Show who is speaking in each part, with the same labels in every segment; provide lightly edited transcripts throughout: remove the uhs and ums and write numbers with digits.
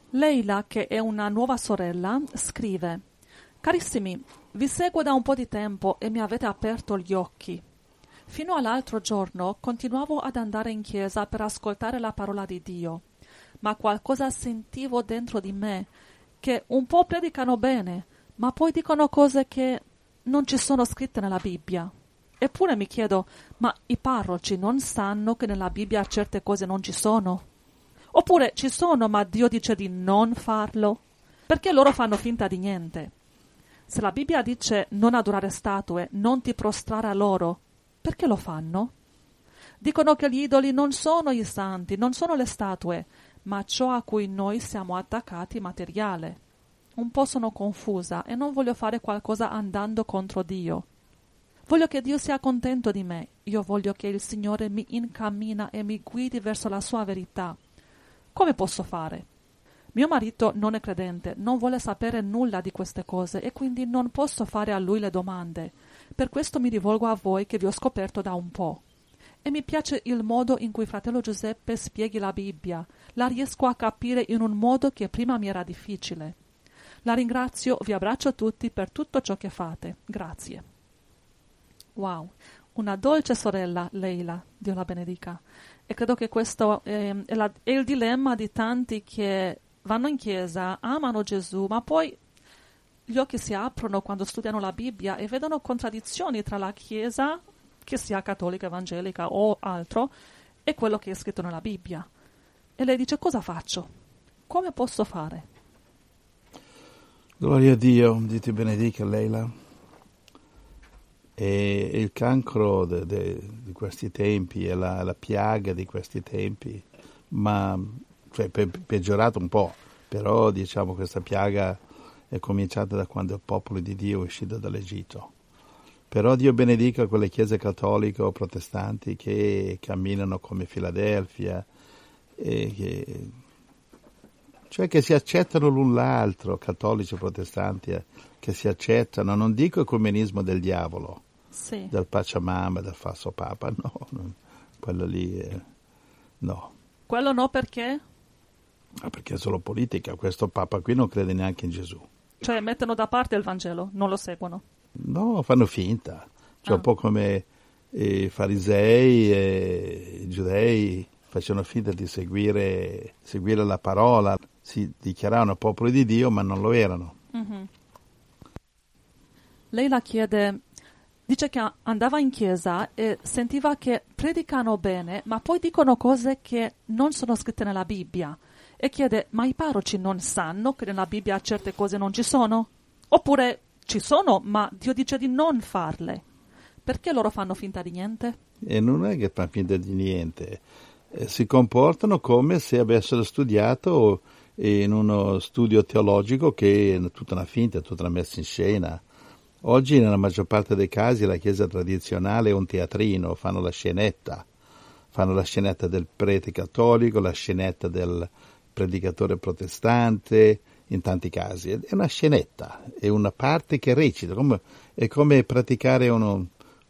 Speaker 1: Leila, che è una nuova sorella, scrive: Carissimi, vi seguo da un po' di tempo e mi avete aperto gli occhi. Fino all'altro giorno continuavo ad andare in chiesa per ascoltare la parola di Dio, ma qualcosa sentivo dentro di me che un po' predicano bene, ma poi dicono cose che non ci sono scritte nella Bibbia. Eppure mi chiedo, ma i parroci non sanno che nella Bibbia certe cose non ci sono? Oppure ci sono, ma Dio dice di non farlo? Perché loro fanno finta di niente? Se la Bibbia dice non adorare statue, non ti prostrare a loro, perché lo fanno? Dicono che gli idoli non sono i santi, non sono le statue, ma ciò a cui noi siamo attaccati materiale. Un po' sono confusa e non voglio fare qualcosa andando contro Dio. Voglio che Dio sia contento di me. Io voglio che il Signore mi incammina e mi guidi verso la sua verità. Come posso fare? Mio marito non è credente, non vuole sapere nulla di queste cose e quindi non posso fare a lui le domande. Per questo mi rivolgo a voi che vi ho scoperto da un po'. E mi piace il modo in cui fratello Giuseppe spieghi la Bibbia. La riesco a capire in un modo che prima mi era difficile. La ringrazio, vi abbraccio tutti per tutto ciò che fate. Grazie. Wow, una dolce sorella, Leila, Dio la benedica. E credo che questo è il dilemma di tanti che vanno in chiesa, amano Gesù, ma poi gli occhi si aprono quando studiano la Bibbia e vedono contraddizioni tra la chiesa, che sia cattolica, evangelica o altro, e quello che è scritto nella Bibbia. E lei dice: cosa faccio? Come posso fare?
Speaker 2: Gloria a Dio, Dio ti benedica, Leila. E il cancro di questi tempi è la piaga di questi tempi, ma cioè, peggiorato un po', però diciamo questa piaga è cominciata da quando il popolo di Dio è uscito dall'Egitto. Però Dio benedica quelle chiese cattoliche o protestanti che camminano come Filadelfia, cioè che si accettano l'un l'altro, cattolici e protestanti, che si accettano. Non dico ecumenismo del diavolo,
Speaker 1: sì,
Speaker 2: del Pachamama, del falso Papa, no, quello lì no.
Speaker 1: Quello no, perché?
Speaker 2: Perché è solo politica, questo Papa qui non crede neanche in Gesù.
Speaker 1: Cioè mettono da parte il Vangelo, non lo seguono.
Speaker 2: No, fanno finta, cioè un po' come i farisei e i giudei facevano finta di seguire la parola, si dichiaravano popolo di Dio ma non lo erano.
Speaker 1: Mm-hmm. Lei la chiede, dice che andava in chiesa e sentiva che predicano bene, ma poi dicono cose che non sono scritte nella Bibbia. E chiede, ma i parroci non sanno che nella Bibbia certe cose non ci sono? Oppure ci sono, ma Dio dice di non farle. Perché loro fanno finta di niente?
Speaker 2: E non è che fanno finta di niente, si comportano come se avessero studiato in uno studio teologico che è tutta una finta, tutta una messa in scena. Oggi nella maggior parte dei casi la chiesa tradizionale è un teatrino, fanno la scenetta del prete cattolico, la scenetta del predicatore protestante, in tanti casi. È una scenetta, è una parte che recita, è come praticare un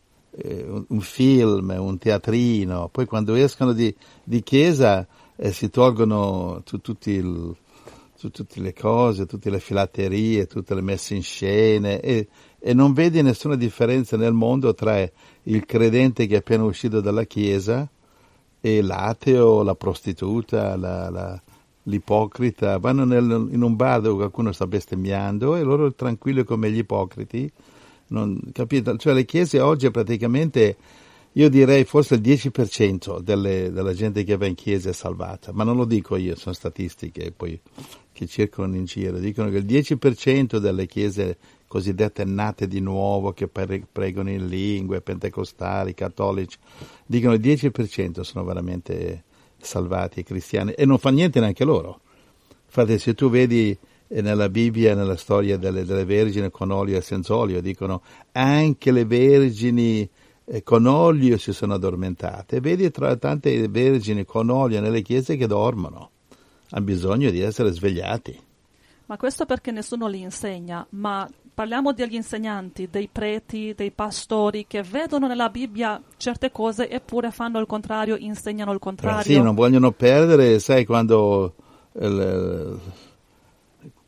Speaker 2: film, un teatrino. Poi quando escono di chiesa si tolgono tutte le cose, tutte le filaterie, tutte le messe in scena e non vedi nessuna differenza nel mondo tra il credente che è appena uscito dalla chiesa e l'ateo, la prostituta, l'ipocrita. Vanno in un bar dove qualcuno sta bestemmiando e loro tranquilli come gli ipocriti. Capito? Cioè le chiese oggi praticamente, io direi forse il 10% della gente che va in chiesa è salvata, ma non lo dico io, sono statistiche poi che circolano in giro, dicono che il 10% delle chiese cosiddette nate di nuovo, che pregano in lingue, pentecostali, cattolici, dicono il 10% sono veramente salvati cristiani e non fa niente neanche loro. Infatti se tu vedi nella Bibbia, nella storia delle vergini con olio e senza olio, dicono anche le vergini con olio si sono addormentate. Vedi tra tante vergini con olio nelle chiese che dormono, hanno bisogno di essere svegliati.
Speaker 1: Ma questo perché nessuno li insegna, ma parliamo degli insegnanti, dei preti, dei pastori che vedono nella Bibbia certe cose eppure fanno il contrario, insegnano il contrario.
Speaker 2: Sì, non vogliono perdere, sai, quando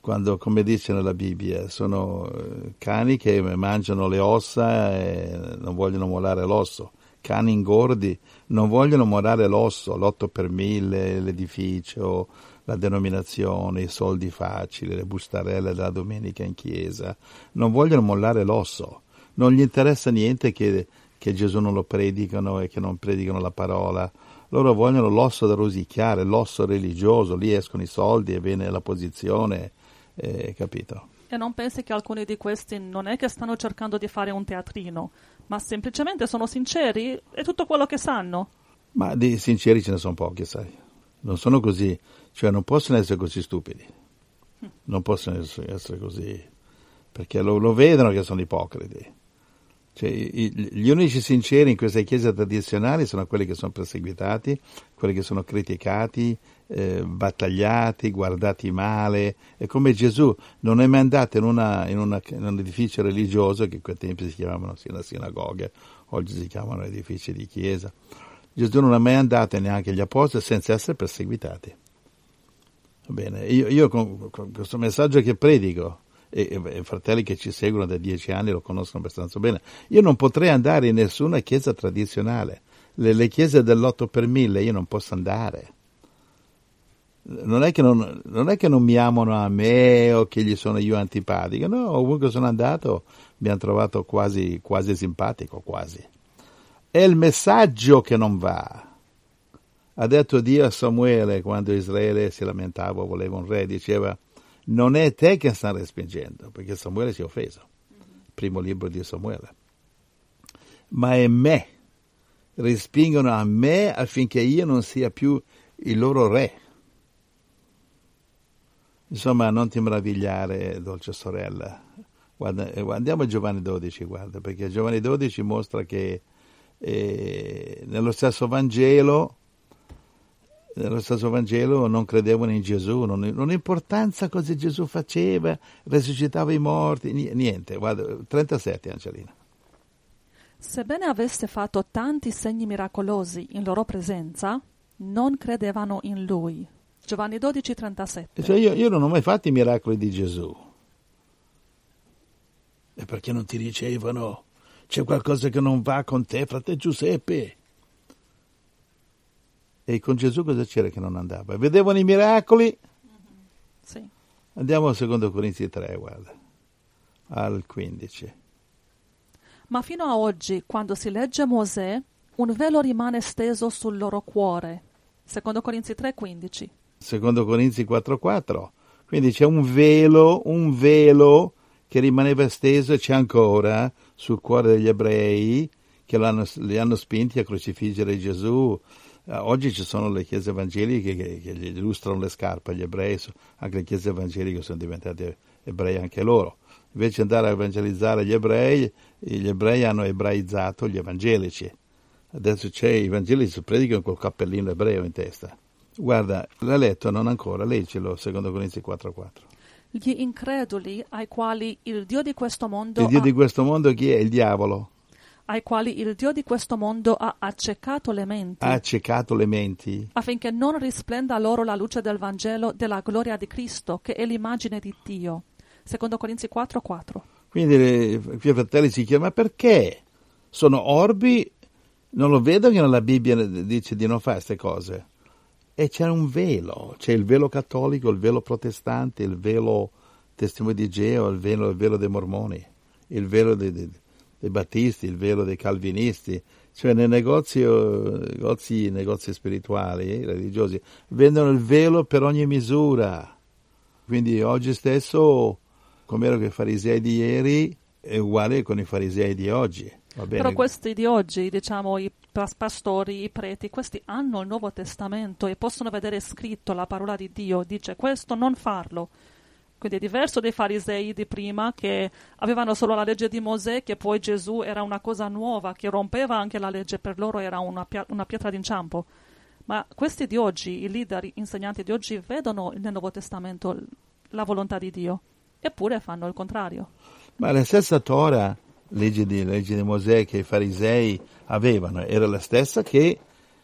Speaker 2: quando, come dice nella Bibbia, sono cani che mangiano le ossa e non vogliono mollare l'osso. Cani ingordi non vogliono mollare l'osso, l'8 per 1000, l'edificio, la denominazione, i soldi facili, le bustarelle della domenica in chiesa. Non vogliono mollare l'osso. Non gli interessa niente che Gesù non lo predicano e che non predicano la parola. Loro vogliono l'osso da rosicchiare, l'osso religioso, lì escono i soldi e viene la posizione, capito?
Speaker 1: E non pensi che alcuni di questi non è che stanno cercando di fare un teatrino, ma semplicemente sono sinceri e tutto quello che sanno?
Speaker 2: Ma di sinceri ce ne sono pochi, sai. Non sono così, cioè non possono essere così stupidi. Non possono essere così, perché lo vedono che sono ipocriti. Cioè, gli unici sinceri in queste chiese tradizionali sono quelli che sono perseguitati, quelli che sono criticati, battagliati, guardati male. È come Gesù non è mai andato in un edificio religioso, che in quei tempi si chiamavano una sinagoga, oggi si chiamano edifici di chiesa. Gesù non è mai andato, neanche gli apostoli, senza essere perseguitati. Va bene, io con questo messaggio che predico, e fratelli che ci seguono da 10 anni lo conoscono abbastanza bene, io non potrei andare in nessuna chiesa tradizionale. Le chiese dell'8 per 1000 io non posso andare. Non è che non mi amano a me o che gli sono io antipatico, no, ovunque sono andato mi hanno trovato quasi simpatico, quasi. È il messaggio che non va. Ha detto Dio a Samuele quando Israele si lamentava, voleva un re, diceva: non è te che sta respingendo, perché Samuele si è offeso, primo libro di Samuele, ma è me, respingono a me affinché io non sia più il loro re. Insomma, non ti meravigliare, dolce sorella. Guarda, andiamo a Giovanni 12, guarda, perché Giovanni 12 mostra che nello stesso Vangelo non credevano in Gesù, non importanza cosa Gesù faceva, resuscitava i morti, niente. Guarda, 37, Angelina.
Speaker 1: Sebbene avesse fatto tanti segni miracolosi in loro presenza, non credevano in lui. Giovanni 12, 37.
Speaker 2: Cioè io non ho mai fatto i miracoli di Gesù. E perché non ti dicevano: c'è qualcosa che non va con te, frate Giuseppe? E con Gesù cosa c'era che non andava? Vedevano i miracoli?
Speaker 1: Sì.
Speaker 2: Andiamo a 2 Corinzi 3, guarda, al 15.
Speaker 1: Ma fino a oggi, quando si legge Mosè, un velo rimane steso sul loro cuore. 2 Corinzi 3, 15.
Speaker 2: 2 Corinzi 4,4. Quindi c'è un velo che rimaneva steso e c'è ancora sul cuore degli ebrei che li hanno spinti a crocifiggere Gesù. Oggi ci sono le chiese evangeliche che gli illustrano le scarpe agli ebrei, anche le chiese evangeliche sono diventate ebrei anche loro. Invece di andare a evangelizzare gli ebrei hanno ebraizzato gli evangelici. Adesso i evangelici predicano col cappellino ebreo in testa. Guarda, l'ha letto? Non ancora, leggilo, 2 Corinzi 4,4.
Speaker 1: Gli increduli ai quali il Dio di questo mondo
Speaker 2: Il Dio di questo mondo chi è? Il diavolo.
Speaker 1: Ai quali il Dio di questo mondo ha accecato le menti.
Speaker 2: Ha accecato le menti.
Speaker 1: Affinché non risplenda loro la luce del Vangelo della gloria di Cristo, che è l'immagine di Dio. 2 Corinzi 4,4. Quindi
Speaker 2: i fratelli si chiedono: ma perché? Sono orbi? Non lo vedo che nella Bibbia dice di non fare queste cose. E c'è un velo, c'è il velo cattolico, il velo protestante, il velo testimone di Geo, il velo dei mormoni, il velo dei battisti, il velo dei calvinisti. Cioè nei negozi spirituali, religiosi, vendono il velo per ogni misura. Quindi oggi stesso, come erano i farisei di ieri, è uguale con i farisei di oggi. Va bene.
Speaker 1: Però questi di oggi, diciamo, i pastori, i preti, questi hanno il Nuovo Testamento e possono vedere scritto la parola di Dio, dice questo non farlo. Quindi è diverso dei farisei di prima che avevano solo la legge di Mosè, che poi Gesù era una cosa nuova, che rompeva anche la legge, per loro era una pietra d'inciampo. Ma questi di oggi, i leader, i insegnanti di oggi, vedono nel Nuovo Testamento la volontà di Dio, eppure fanno il contrario.
Speaker 2: Ma la stessa Torah, legge di Mosè che i farisei avevano, era la stessa che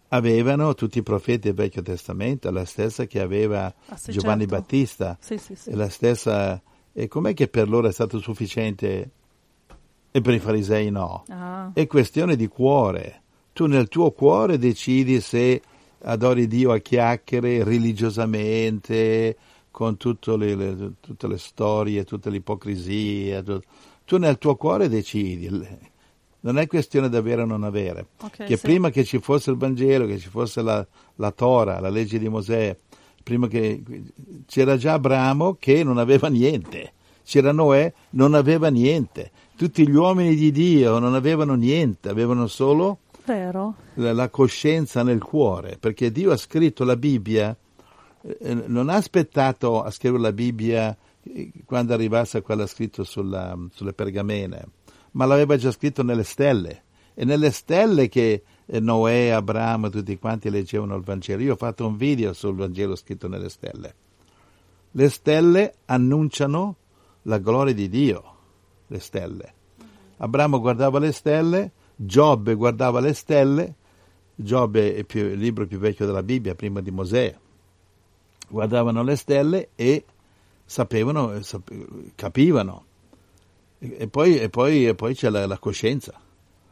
Speaker 2: avevano tutti i profeti del Vecchio Testamento, la stessa che aveva
Speaker 1: sì,
Speaker 2: Giovanni
Speaker 1: certo.
Speaker 2: Battista,
Speaker 1: Sì.
Speaker 2: e la stessa, e com'è che per loro è stato sufficiente e per i farisei no?
Speaker 1: Ah,
Speaker 2: È questione di cuore. Tu nel tuo cuore decidi se adori Dio a chiacchiere, religiosamente, con tutte le storie, tutte le ipocrisie. Tu nel tuo cuore decidi. Non è questione di avere o non avere.
Speaker 1: ok,
Speaker 2: Che
Speaker 1: sì.
Speaker 2: prima che ci fosse il Vangelo, che ci fosse la Tora, la legge di Mosè, prima che c'era già Abramo che non aveva niente, c'era Noè, non aveva niente, tutti gli uomini di Dio non avevano niente, avevano solo
Speaker 1: Vero.
Speaker 2: la coscienza nel cuore, perché Dio ha scritto la Bibbia, non ha aspettato a scrivere la Bibbia quando arrivasse a quella scritto sulle pergamene, ma l'aveva già scritto nelle stelle, e nelle stelle che Noè, Abramo, tutti quanti leggevano il Vangelo. Io ho fatto un video sul Vangelo scritto nelle stelle. Le stelle annunciano la gloria di Dio, le stelle. Abramo guardava le stelle, Giobbe guardava le stelle, Giobbe è il libro più vecchio della Bibbia, prima di Mosè. Guardavano le stelle e capivano. E poi c'è la coscienza.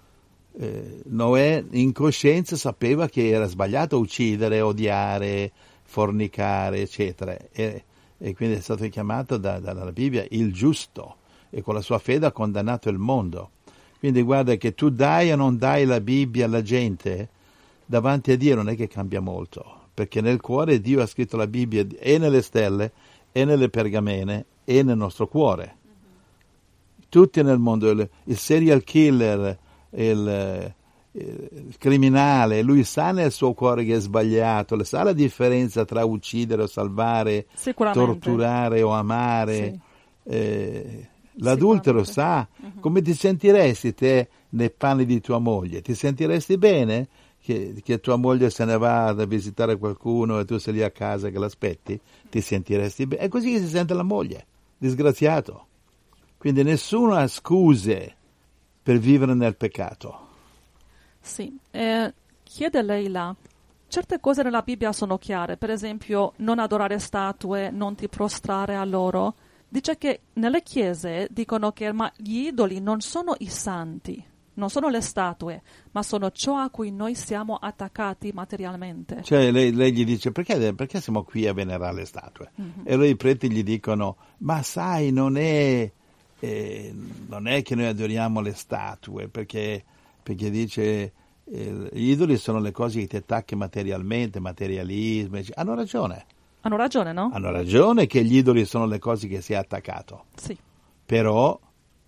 Speaker 2: Noè in coscienza sapeva che era sbagliato uccidere, odiare, fornicare, eccetera, e quindi è stato chiamato dalla Bibbia il giusto, e con la sua fede ha condannato il mondo. Quindi guarda che tu dai o non dai la Bibbia alla gente, davanti a Dio non è che cambia molto, perché nel cuore Dio ha scritto la Bibbia e nelle stelle, e nelle pergamene, e nel nostro cuore. Tutti nel mondo, il serial killer, il criminale, lui sa nel suo cuore che è sbagliato, sa la differenza tra uccidere o salvare, torturare o amare.
Speaker 1: Sì.
Speaker 2: L'adultero sa. Come ti sentiresti te nei panni di tua moglie? Ti sentiresti bene che tua moglie se ne va a visitare qualcuno e tu sei lì a casa che l'aspetti? Ti sentiresti bene? È così che si sente la moglie, disgraziato. Quindi nessuno ha scuse per vivere nel peccato.
Speaker 1: Sì, chiede Leila, certe cose nella Bibbia sono chiare, per esempio non adorare statue, non ti prostrare a loro. Dice che nelle chiese dicono che gli idoli non sono i santi, non sono le statue, ma sono ciò a cui noi siamo attaccati materialmente.
Speaker 2: Cioè lei gli dice perché siamo qui a venerare le statue? E allora i preti gli dicono, ma sai, non è che noi adoriamo le statue, perché dice gli idoli sono le cose che ti attacchi materialmente, materialismo. Hanno ragione.
Speaker 1: Hanno ragione, no?
Speaker 2: Hanno ragione che gli idoli sono le cose che si è attaccato.
Speaker 1: Sì.
Speaker 2: Però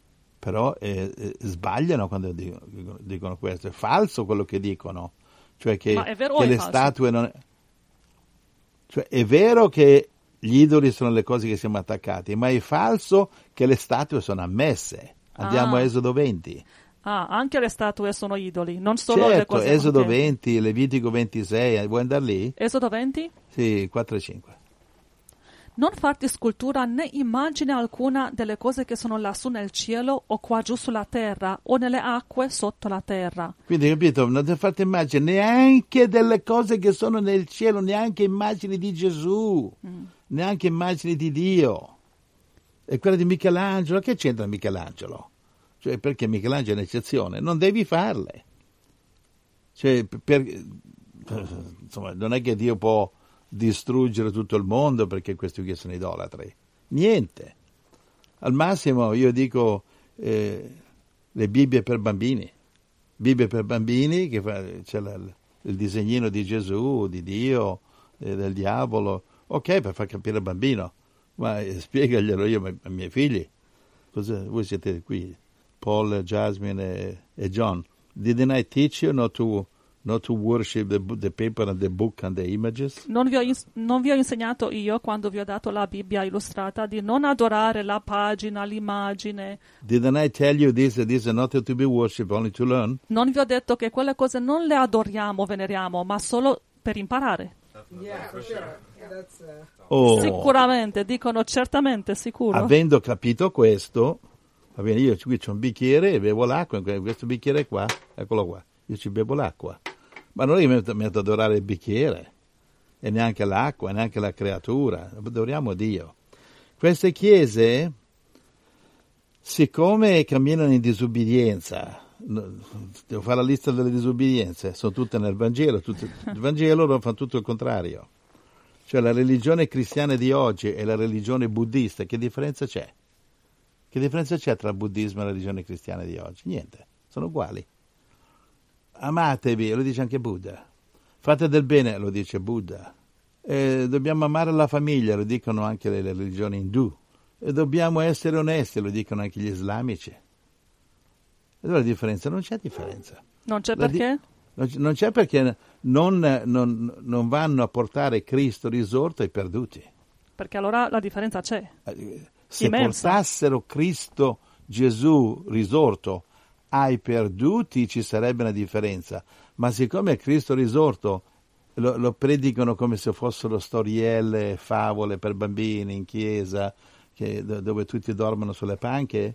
Speaker 2: sbagliano quando dicono questo. È falso quello che dicono. Cioè che le statue non... Cioè è vero che gli idoli sono le cose che siamo attaccati, ma è falso che le statue sono ammesse. Andiamo a Esodo 20.
Speaker 1: Anche le statue sono idoli, non solo
Speaker 2: certo,
Speaker 1: le cose.
Speaker 2: Esodo 20, Levitico 26, vuoi andare lì?
Speaker 1: Esodo 20?
Speaker 2: Sì, 4 e 5.
Speaker 1: Non farti scultura né immagine alcuna delle cose che sono lassù nel cielo o qua giù sulla terra o nelle acque sotto la terra.
Speaker 2: Quindi, capito, non ti fate immagine neanche delle cose che sono nel cielo, neanche immagini di Gesù, neanche immagini di Dio. E quella di Michelangelo, che c'entra Michelangelo? Cioè, perché Michelangelo è un'eccezione? Non devi farle. Cioè, insomma, non è che Dio può distruggere tutto il mondo perché questi qui sono idolatri. Niente. Al massimo io dico le Bibbie per bambini. Bibbie per bambini, che c'è il disegnino di Gesù, di Dio, del diavolo. Ok, per far capire al bambino. Ma spiegaglielo io ai miei figli. Voi siete qui, Paul, Jasmine e John. Didn't I teach you not to worship the paper and the book and the images?
Speaker 1: Non vi ho insegnato io, quando vi ho dato la Bibbia illustrata, di non adorare la pagina, l'immagine.
Speaker 2: Didn't I tell you this are not to be worshipped, only to learn?
Speaker 1: Non vi ho detto che quelle cose non le adoriamo, veneriamo, ma solo per imparare.
Speaker 3: Yeah, for sure. That's,
Speaker 1: Sicuramente, dicono certamente, sicuro.
Speaker 2: Avendo capito questo, va bene, io qui c'ho un bicchiere e bevo l'acqua, in questo bicchiere qua, eccolo qua, io ci bevo l'acqua. Ma non è che mi metto ad adorare il bicchiere, e neanche l'acqua, e neanche la creatura, adoriamo Dio. Queste chiese, siccome camminano in disubbidienza, devo fare la lista delle disubbidienze, sono tutte nel Vangelo, il Vangelo lo fa tutto il contrario. Cioè la religione cristiana di oggi e la religione buddista, che differenza c'è? Che differenza c'è tra il buddismo e la religione cristiana di oggi? Niente, sono uguali. Amatevi, lo dice anche Buddha. Fate del bene, lo dice Buddha. Dobbiamo amare la famiglia, lo dicono anche le religioni indù. E dobbiamo essere onesti, lo dicono anche gli islamici. E dove la differenza? Non c'è differenza.
Speaker 1: Non c'è perché?
Speaker 2: Non c'è perché non vanno a portare Cristo risorto ai perduti.
Speaker 1: Perché allora la differenza c'è.
Speaker 2: Se
Speaker 1: immensa.
Speaker 2: Portassero Cristo Gesù risorto ai perduti ci sarebbe una differenza, ma siccome Cristo risorto lo predicano come se fossero storielle, favole per bambini in chiesa, dove tutti dormono sulle panche,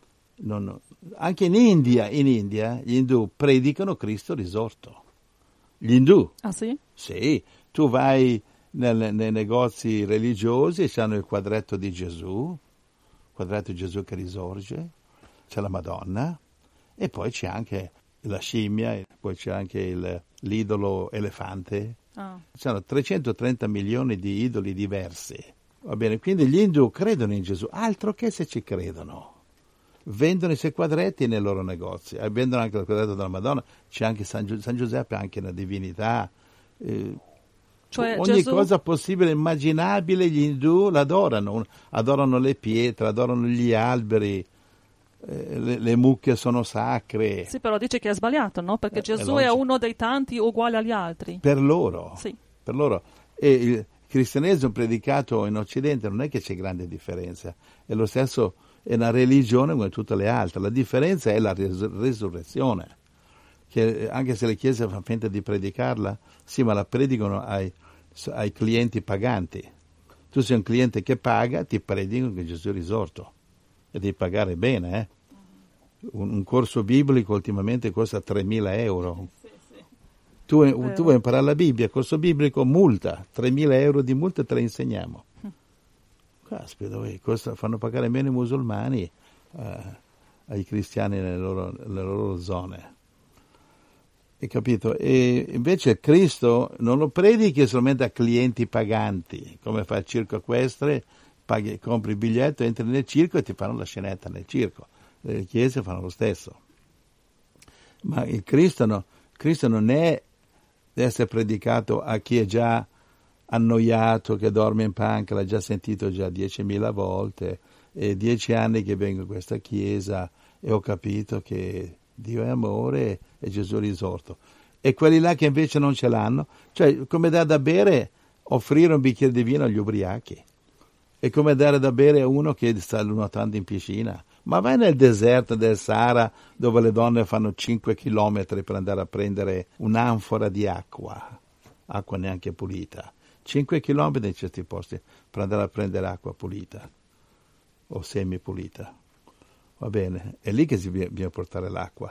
Speaker 2: anche in India gli indù predicano Cristo risorto. Gli indù.
Speaker 1: Ah sì?
Speaker 2: Sì, tu vai nei negozi religiosi e c'hanno il quadretto di Gesù che risorge, c'è la Madonna, e poi c'è anche la scimmia, e poi c'è anche l'idolo elefante. C'hanno 330 milioni di idoli diversi. Va bene, quindi gli indù credono in Gesù, altro che se ci credono. Vendono i suoi quadretti nei loro negozi, vendono anche il quadretto della Madonna, c'è anche San Giuseppe, anche una divinità.
Speaker 1: Cioè,
Speaker 2: ogni
Speaker 1: Gesù...
Speaker 2: cosa possibile, immaginabile, gli indù l'adorano, adorano le pietre, adorano gli alberi, le mucche sono sacre.
Speaker 1: Sì, però dice che è sbagliato, no? Perché Gesù è uno dei tanti uguali agli altri.
Speaker 2: Per loro.
Speaker 1: Sì.
Speaker 2: Per loro. E il cristianesimo predicato in Occidente non è che c'è grande differenza, è lo stesso, è una religione come tutte le altre. La differenza è la risurrezione, che anche se le chiese fanno finta di predicarla, sì, ma la predicano ai clienti paganti. Tu sei un cliente che paga, ti predicano che Gesù è risorto, e devi pagare bene, eh? Un corso biblico ultimamente costa 3.000 euro.
Speaker 1: Sì.
Speaker 2: Tu vuoi imparare la Bibbia, corso biblico, multa, 3.000 euro di multa te la insegniamo. Caspita, fanno pagare meno i musulmani ai cristiani nelle loro zone. Hai capito? E invece Cristo non lo predichi solamente a clienti paganti, come fa il circo equestre, compri il biglietto, entri nel circo e ti fanno la scenetta nel circo. Le chiese fanno lo stesso. Ma il Cristo non è di essere predicato a chi è già annoiato, che dorme in panca, l'ha già sentito già 10.000 volte, e 10 anni che vengo in questa chiesa e ho capito che Dio è amore e Gesù è risorto. E quelli là che invece non ce l'hanno, cioè come dare da bere, offrire un bicchiere di vino agli ubriachi, è come dare da bere a uno che sta nuotando in piscina. Ma vai nel deserto del Sahara, dove le donne fanno 5 chilometri per andare a prendere un'anfora di acqua neanche pulita. 5 chilometri in certi posti per andare a prendere acqua pulita o semipulita. Va bene, è lì che bisogna portare l'acqua.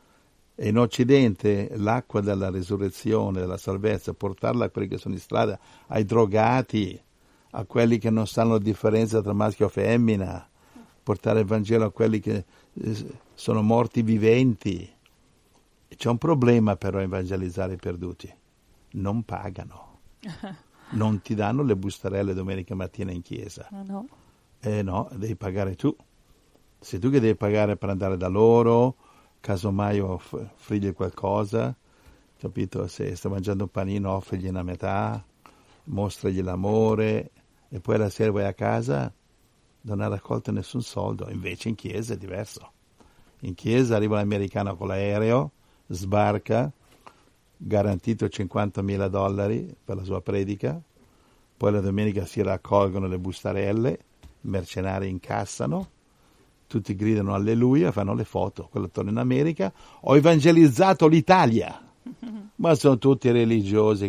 Speaker 2: E in Occidente l'acqua della risurrezione, della salvezza, portarla a quelli che sono in strada, ai drogati, a quelli che non sanno la differenza tra maschio e femmina, portare il Vangelo a quelli che sono morti viventi. C'è un problema però a evangelizzare i perduti: non pagano. Non ti danno le bustarelle domenica mattina in chiesa.
Speaker 1: No.
Speaker 2: No, devi pagare tu. Sei tu che devi pagare per andare da loro, casomai offrigli qualcosa, capito? Se sta mangiando un panino, offrigli una metà, mostragli l'amore, e poi la sera vai a casa, non ha raccolto nessun soldo. Invece in chiesa è diverso. In chiesa arriva l'americano con l'aereo, sbarca, garantito $50.000 per la sua predica, poi la domenica si raccolgono le bustarelle, i mercenari incassano, tutti gridano alleluia, fanno le foto. Quello torna in America: ho evangelizzato l'Italia. Ma sono tutti religiosi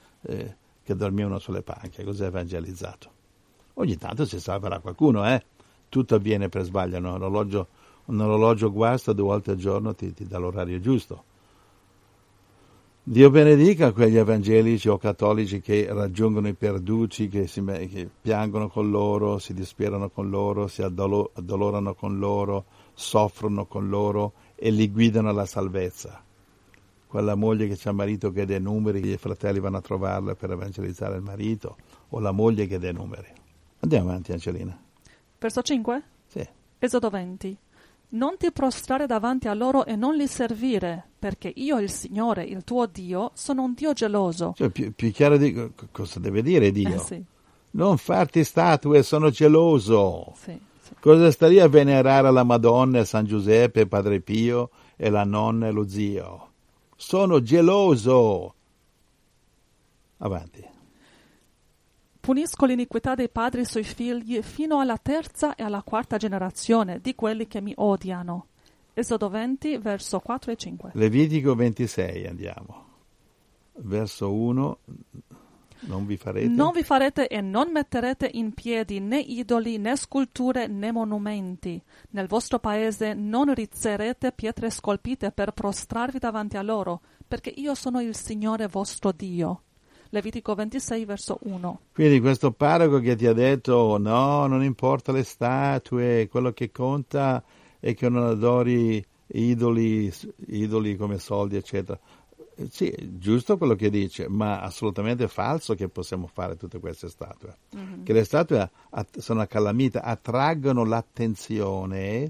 Speaker 2: che dormivano sulle panche. Cos'è evangelizzato? Ogni tanto si salverà qualcuno, Tutto avviene per sbaglio. Un orologio guasta 2 volte al giorno ti dà l'orario giusto. Dio benedica quegli evangelici o cattolici che raggiungono i perduti, che piangono con loro, si disperano con loro, si addolorano con loro, soffrono con loro e li guidano alla salvezza. Quella moglie che c'ha il marito che dà numeri, i fratelli vanno a trovarla per evangelizzare il marito, o la moglie che dà numeri. Andiamo avanti, Angelina.
Speaker 1: Verso 5?
Speaker 2: Sì.
Speaker 1: Esodo 20. Non ti prostrare davanti a loro e non li servire, perché io, il Signore, il tuo Dio, sono un Dio geloso.
Speaker 2: Cioè, più chiaro di cosa deve dire Dio?
Speaker 1: Sì.
Speaker 2: Non farti statue, sono geloso.
Speaker 1: Sì.
Speaker 2: Cosa staria a venerare la Madonna, San Giuseppe, Padre Pio e la nonna e lo zio? Sono geloso. Avanti.
Speaker 1: Punisco l'iniquità dei padri sui figli fino alla 3ª e alla 4ª generazione di quelli che mi odiano. Esodo 20, verso 4 e 5.
Speaker 2: Levitico 26, andiamo. Verso 1. Non vi farete?
Speaker 1: Non vi farete e non metterete in piedi né idoli, né sculture, né monumenti. Nel vostro paese non rizzerete pietre scolpite per prostrarvi davanti a loro, perché io sono il Signore vostro Dio. Levitico 26, verso 1.
Speaker 2: Quindi questo parroco che ti ha detto no, non importa le statue, quello che conta è che non adori idoli come soldi, eccetera. Sì, è giusto quello che dice, ma assolutamente falso che possiamo fare tutte queste statue. Che le statue sono una calamita, attraggono l'attenzione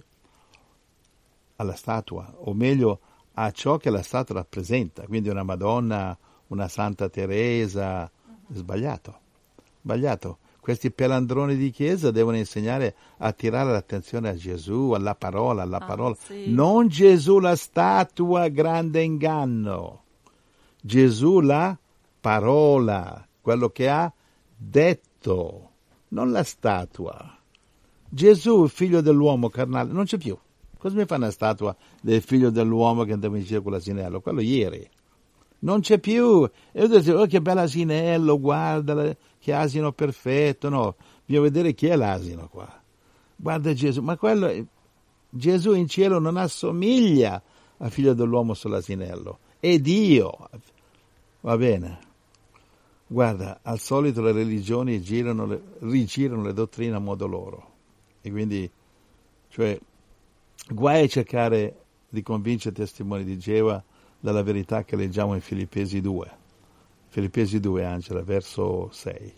Speaker 2: alla statua, o meglio a ciò che la statua rappresenta, quindi una Madonna, una Santa Teresa, sbagliato. Questi pelandroni di chiesa devono insegnare a attirare l'attenzione a Gesù, alla parola,
Speaker 1: Sì.
Speaker 2: non Gesù la statua, grande inganno. Gesù la parola, quello che ha detto, non la statua. Gesù, figlio dell'uomo carnale, non c'è più. Cosa mi fa una statua del figlio dell'uomo che andava in giro con l'asinello? Quello ieri. Non c'è più. E io dicevo, oh, che bello asinello, guarda, che asino perfetto. No, bisogna vedere chi è l'asino qua. Guarda Gesù, ma quello, Gesù in cielo non assomiglia al figlio dell'uomo sull'asinello. È Dio. Va bene. Guarda, al solito le religioni rigirano le dottrine a modo loro. E quindi, cioè, guai a cercare di convincere testimoni di Geova dalla verità che leggiamo in Filippesi 2. Filippesi 2, Angela, verso 6.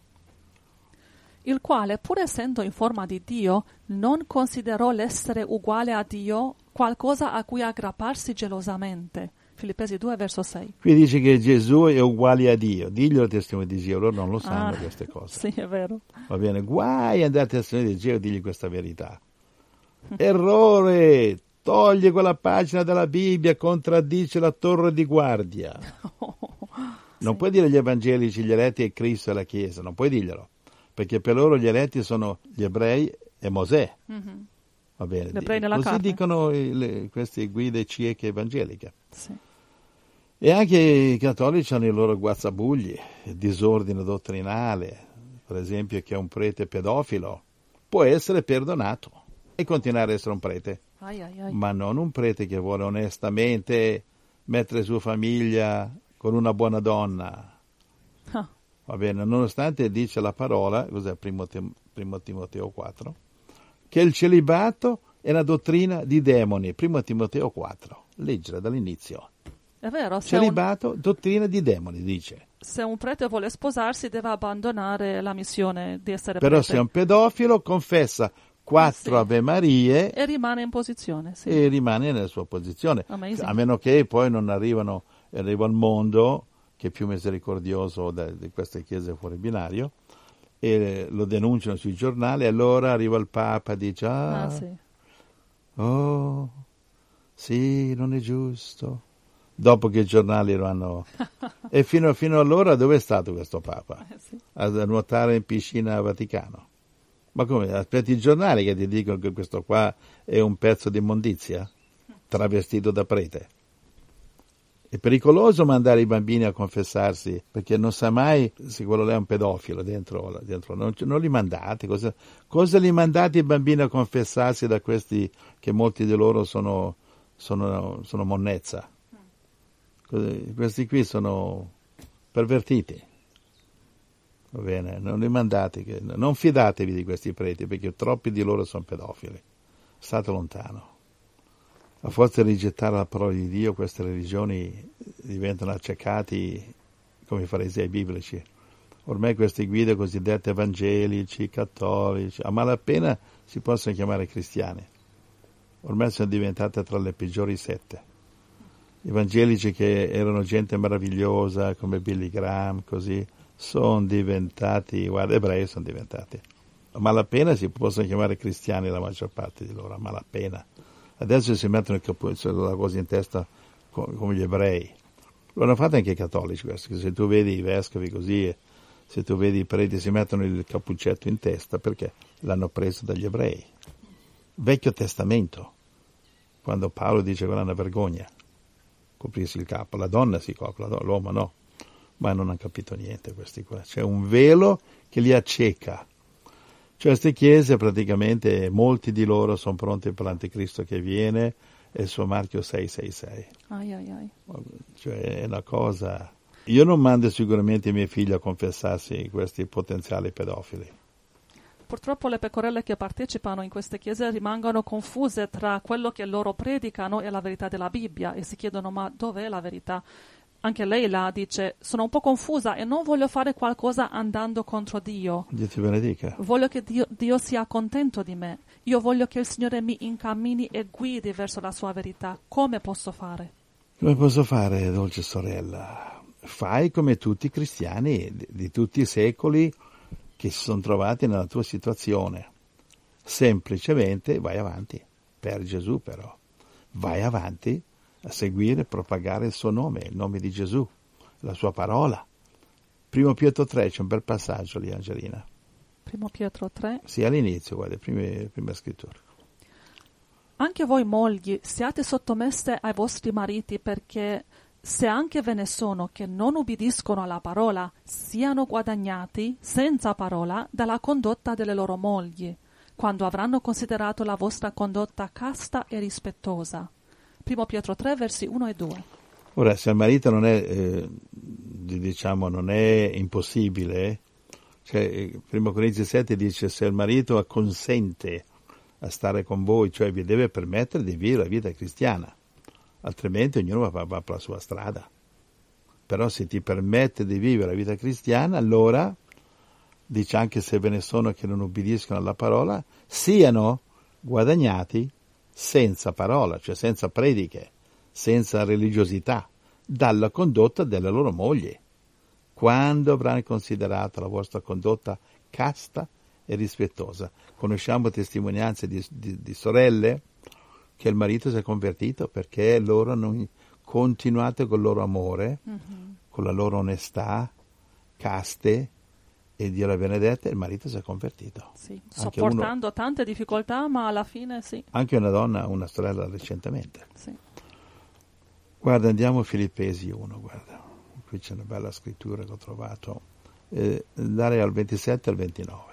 Speaker 1: Il quale, pur essendo in forma di Dio, non considerò l'essere uguale a Dio qualcosa a cui aggrapparsi gelosamente. Filippesi 2, verso 6.
Speaker 2: Qui dice che Gesù è uguale a Dio. Diglielo al testimone di Dio, loro non lo sanno queste cose.
Speaker 1: Sì, è vero.
Speaker 2: Va bene, guai ad andare al testimone di Dio e digli questa verità. Errore! Toglie quella pagina della Bibbia, contraddice la torre di guardia. Non puoi dire agli evangelici, gli eletti è Cristo e la Chiesa, non puoi dirglielo, perché per loro gli eletti sono gli ebrei e Mosè. Va bene,
Speaker 1: Gli ebrei nella
Speaker 2: così
Speaker 1: carne.
Speaker 2: dicono queste guide cieche evangeliche.
Speaker 1: Sì.
Speaker 2: E anche i cattolici hanno i loro guazzabugli, il disordine dottrinale, per esempio che un prete pedofilo può essere perdonato e continuare a essere un prete. Ma non un prete che vuole onestamente mettere su famiglia con una buona donna. Va bene, nonostante dice la parola, cos'è primo Timoteo 4, che il celibato è una dottrina di demoni, primo Timoteo 4, leggere dall'inizio.
Speaker 1: È vero,
Speaker 2: Celibato, dottrina di demoni, dice.
Speaker 1: Se un prete vuole sposarsi deve abbandonare la missione di essere
Speaker 2: Però
Speaker 1: prete.
Speaker 2: se è un pedofilo confessa 4 Ave Marie
Speaker 1: e rimane in posizione, sì.
Speaker 2: E rimane nella sua posizione.
Speaker 1: Amazing.
Speaker 2: A meno che poi non arriva il mondo, che è più misericordioso di queste chiese fuori binario, e lo denunciano sui giornali, allora arriva il Papa e dice oh, sì, non è giusto. Dopo che i giornali lo hanno... E fino allora dove è stato questo Papa?
Speaker 1: Sì.
Speaker 2: A nuotare in piscina al Vaticano. Ma come? Aspetti i giornali che ti dicono che questo qua è un pezzo di immondizia? Travestito da prete. È pericoloso mandare i bambini a confessarsi, perché non sa mai se quello là è un pedofilo dentro. Non li mandate. Cosa li mandate i bambini a confessarsi da questi che molti di loro sono monnezza? Questi qui sono pervertiti. Va bene? Non li mandate, non fidatevi di questi preti, perché troppi di loro sono pedofili. State lontano. A forza di rigettare la parola di Dio, queste religioni diventano accecati come i farisei biblici. Ormai queste guide cosiddette evangelici, cattolici, a malapena si possono chiamare cristiani. Ormai sono diventate tra le peggiori sette. Evangelici che erano gente meravigliosa come Billy Graham, così, sono diventati, guarda, ebrei sono diventati. A malapena si possono chiamare cristiani la maggior parte di loro, a malapena. Adesso si mettono la cosa in testa come gli ebrei. Lo hanno fatto anche i cattolici questo, che se tu vedi i vescovi così, se tu vedi i preti si mettono il cappuccetto in testa, perché l'hanno preso dagli ebrei. Vecchio Testamento, quando Paolo dice che è una vergogna coprirsi il capo, la donna si copre, l'uomo no, ma non hanno capito niente questi qua. C'è un velo che li acceca. Cioè queste chiese praticamente, molti di loro sono pronti per l'anticristo che viene e il suo marchio 666. Cioè è una cosa... Io non mando sicuramente i miei figli a confessarsi questi potenziali pedofili.
Speaker 1: Purtroppo le pecorelle che partecipano in queste chiese rimangono confuse tra quello che loro predicano e la verità della Bibbia e si chiedono ma dov'è la verità? Anche lei dice, sono un po' confusa e non voglio fare qualcosa andando contro Dio.
Speaker 2: Dio ti benedica.
Speaker 1: Voglio che Dio sia contento di me. Io voglio che il Signore mi incammini e guidi verso la sua verità. Come posso fare?
Speaker 2: Come posso fare, dolce sorella? Fai come tutti i cristiani di tutti i secoli che si sono trovati nella tua situazione. Semplicemente vai avanti, per Gesù però. Vai avanti a seguire e propagare il suo nome, il nome di Gesù, la sua parola. Primo Pietro 3, c'è un bel passaggio lì, Angelina.
Speaker 1: Primo Pietro 3?
Speaker 2: Sì, all'inizio, guarda, prima scrittura.
Speaker 1: Anche voi mogli siate sottomesse ai vostri mariti, perché se anche ve ne sono che non ubbidiscono alla parola, siano guadagnati senza parola dalla condotta delle loro mogli, quando avranno considerato la vostra condotta casta e rispettosa. Primo Pietro 3, versi 1 e 2.
Speaker 2: Ora, se il marito non è, non è impossibile, cioè, Primo Corinzi 7 dice se il marito acconsente a stare con voi, cioè vi deve permettere di vivere la vita cristiana, altrimenti ognuno va per la sua strada. Però se ti permette di vivere la vita cristiana, allora, dice anche se ve ne sono che non ubbidiscono alla parola, siano guadagnati senza parola, cioè senza prediche, senza religiosità, dalla condotta delle loro mogli, quando avranno considerato la vostra condotta casta e rispettosa. Conosciamo testimonianze di sorelle che il marito si è convertito perché loro hanno continuato col loro amore, con la loro onestà, caste, e Dio la benedetta, e il marito si è convertito.
Speaker 1: Sì, sopportando tante difficoltà, ma alla fine sì.
Speaker 2: Anche una donna, una sorella recentemente.
Speaker 1: Sì.
Speaker 2: Guarda, andiamo a Filippesi 1, guarda. Qui c'è una bella scrittura che ho trovato. Andare al 27 al 29.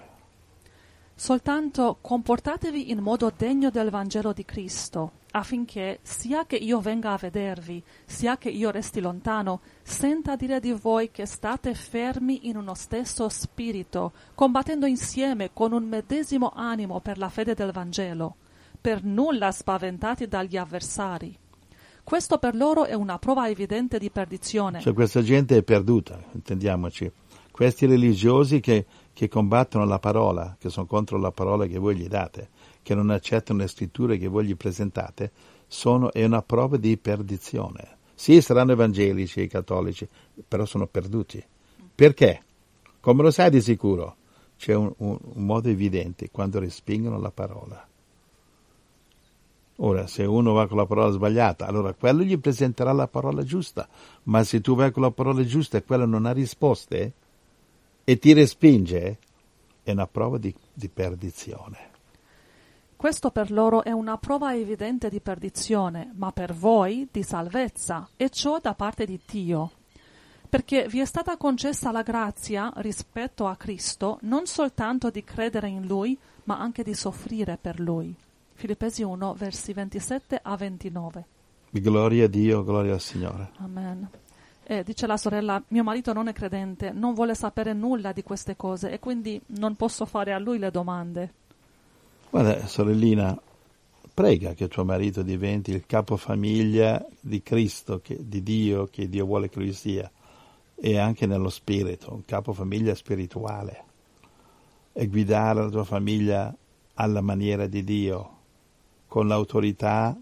Speaker 1: Soltanto comportatevi in modo degno del Vangelo di Cristo, affinché, sia che io venga a vedervi, sia che io resti lontano, senta dire di voi che state fermi in uno stesso spirito, combattendo insieme con un medesimo animo per la fede del Vangelo, per nulla spaventati dagli avversari. Questo per loro è una prova evidente di perdizione.
Speaker 2: Cioè questa gente è perduta, intendiamoci. Questi religiosi che combattono la parola, che sono contro la parola che voi gli date, che non accettano le scritture che voi gli presentate, è una prova di perdizione. Sì, saranno evangelici e cattolici, però sono perduti. Perché? Come lo sai di sicuro? C'è un modo evidente, quando respingono la parola. Ora, se uno va con la parola sbagliata, allora quello gli presenterà la parola giusta, ma se tu vai con la parola giusta e quello non ha risposte e ti respinge, è una prova di perdizione.
Speaker 1: Questo per loro è una prova evidente di perdizione, ma per voi di salvezza, e ciò da parte di Dio. Perché vi è stata concessa la grazia rispetto a Cristo, non soltanto di credere in Lui, ma anche di soffrire per Lui. Filippesi 1, versi 27 a 29.
Speaker 2: Gloria a Dio, gloria al Signore.
Speaker 1: Amen. E dice la sorella, mio marito non è credente, non vuole sapere nulla di queste cose e quindi non posso fare a lui le domande.
Speaker 2: Guarda, sorellina, prega che tuo marito diventi il capofamiglia di Cristo, di Dio, che Dio vuole che lui sia, e anche nello spirito, un capofamiglia spirituale, e guidare la tua famiglia alla maniera di Dio, con l'autorità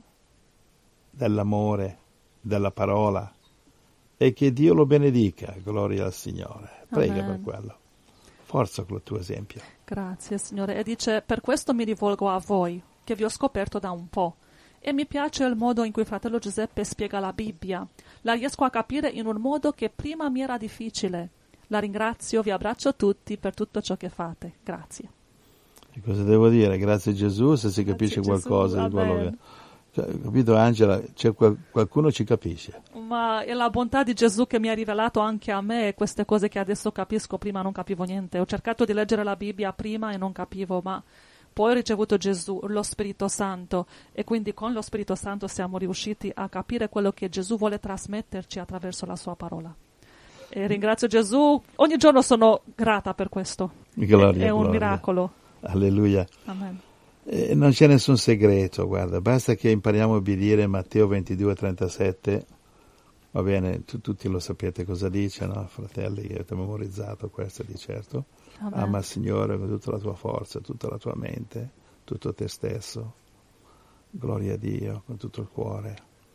Speaker 2: dell'amore, della parola, e che Dio lo benedica, gloria al Signore. Prega per quello. Forza con il tuo esempio.
Speaker 1: Grazie, Signore. E dice, per questo mi rivolgo a voi, che vi ho scoperto da un po'. E mi piace il modo in cui fratello Giuseppe spiega la Bibbia. La riesco a capire in un modo che prima mi era difficile. La ringrazio, vi abbraccio tutti per tutto ciò che fate. Grazie.
Speaker 2: E cosa devo dire? Grazie a Gesù se si capisce qualcosa di quello che... Capito Angela? C'è qualcuno ci capisce.
Speaker 1: Ma è la bontà di Gesù che mi ha rivelato anche a me queste cose che adesso capisco, prima non capivo niente. Ho cercato di leggere la Bibbia prima e non capivo, ma poi ho ricevuto Gesù, lo Spirito Santo, e quindi con lo Spirito Santo siamo riusciti a capire quello che Gesù vuole trasmetterci attraverso la sua parola. E ringrazio Gesù, ogni giorno sono grata per questo.
Speaker 2: Gloria,
Speaker 1: è un miracolo.
Speaker 2: Alleluia.
Speaker 1: Amen.
Speaker 2: Non c'è nessun segreto, guarda, basta che impariamo a obbedire Matteo 22,37, va bene, tutti lo sapete cosa dice, no? Fratelli, che avete memorizzato questo di certo.
Speaker 1: Amen.
Speaker 2: Ama il Signore con tutta la tua forza, tutta la tua mente, tutto te stesso, gloria a Dio con tutto il cuore,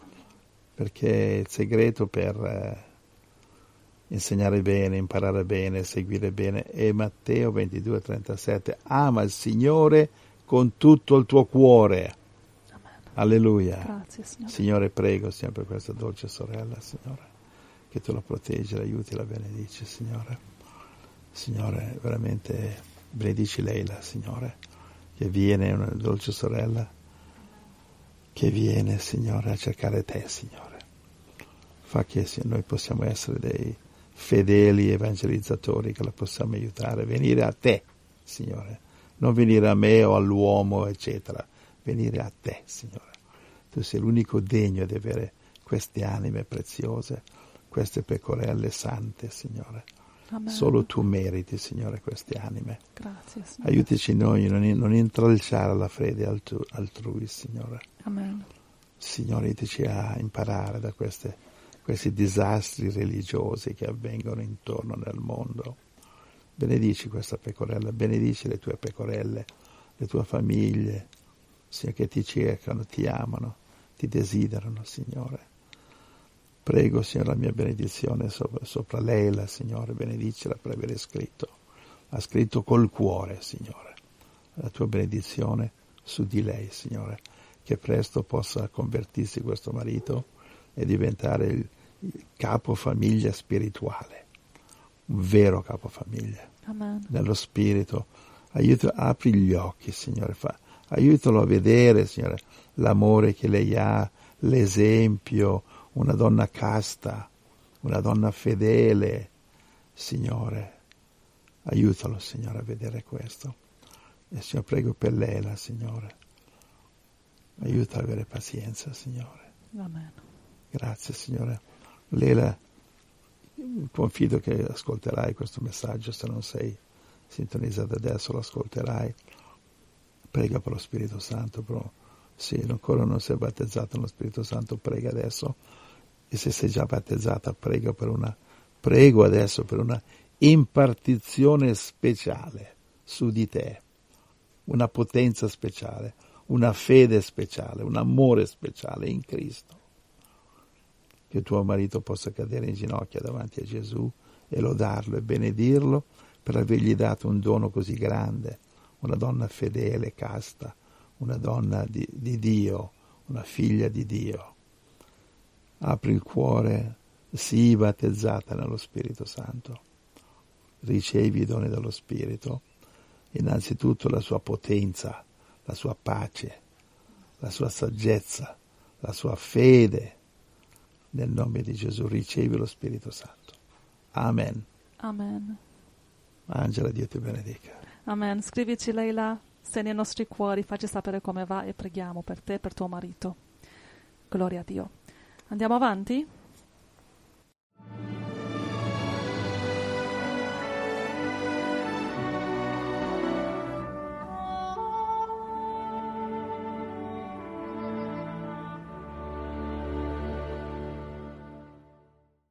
Speaker 2: perché il segreto per insegnare bene, imparare bene, seguire bene è Matteo 22,37, ama il Signore con tutto il tuo cuore.
Speaker 1: Amen.
Speaker 2: Alleluia.
Speaker 1: Grazie, Signore.
Speaker 2: Signore, prego sempre questa dolce sorella, Signore, che tu la proteggi, l'aiuti, la benedici, Signore. Signore, veramente benedici lei, Signore, che viene, una dolce sorella, che viene, Signore, a cercare te, Signore. Fa che noi possiamo essere dei fedeli evangelizzatori, che la possiamo aiutare, venire a te, Signore. Non venire a me o all'uomo, eccetera. Venire a te, Signore. Tu sei l'unico degno di avere queste anime preziose, queste pecorelle sante, Signore.
Speaker 1: Amen.
Speaker 2: Solo tu meriti, Signore, queste anime.
Speaker 1: Grazie, Signore.
Speaker 2: Aiutici noi a non intralciare la fede altrui, Signore.
Speaker 1: Amen.
Speaker 2: Signore, aiutici a imparare da questi disastri religiosi che avvengono intorno nel mondo. Benedici questa pecorella, benedici le tue pecorelle, le tue famiglie, Signore, che ti cercano, ti amano, ti desiderano, Signore. Prego, Signore, la mia benedizione sopra lei, Signore, benedicela per aver scritto. Ha scritto col cuore, Signore, la tua benedizione su di lei, Signore, che presto possa convertirsi questo marito e diventare il capofamiglia spirituale. Un vero capofamiglia.
Speaker 1: Amen.
Speaker 2: Nello spirito. Apri gli occhi, Signore, aiutalo a vedere, Signore, l'amore che lei ha, l'esempio, una donna casta, una donna fedele, Signore. Aiutalo, Signore, a vedere questo. E Signore, prego per lei, Signore. Aiuta ad avere pazienza, Signore.
Speaker 1: Amen.
Speaker 2: Grazie, Signore. Lela, confido che ascolterai questo messaggio, se non sei sintonizzato adesso lo ascolterai. Prega per lo Spirito Santo, però se ancora non sei battezzato nello Spirito Santo, prega adesso, e se sei già battezzata prego adesso per una impartizione speciale su di te, una potenza speciale, una fede speciale, un amore speciale in Cristo. Che tuo marito possa cadere in ginocchio davanti a Gesù e lodarlo e benedirlo per avergli dato un dono così grande, una donna fedele, casta, una donna di Dio, una figlia di Dio. Apri il cuore, sii battezzata nello Spirito Santo, ricevi i doni dello Spirito, innanzitutto la sua potenza, la sua pace, la sua saggezza, la sua fede. Nel nome di Gesù ricevi lo Spirito Santo. Amen.
Speaker 1: Amen.
Speaker 2: Angela, Dio ti benedica.
Speaker 1: Amen. Scrivici, Leila, se nei nostri cuori, facci sapere come va e preghiamo per te e per tuo marito. Gloria a Dio. Andiamo avanti?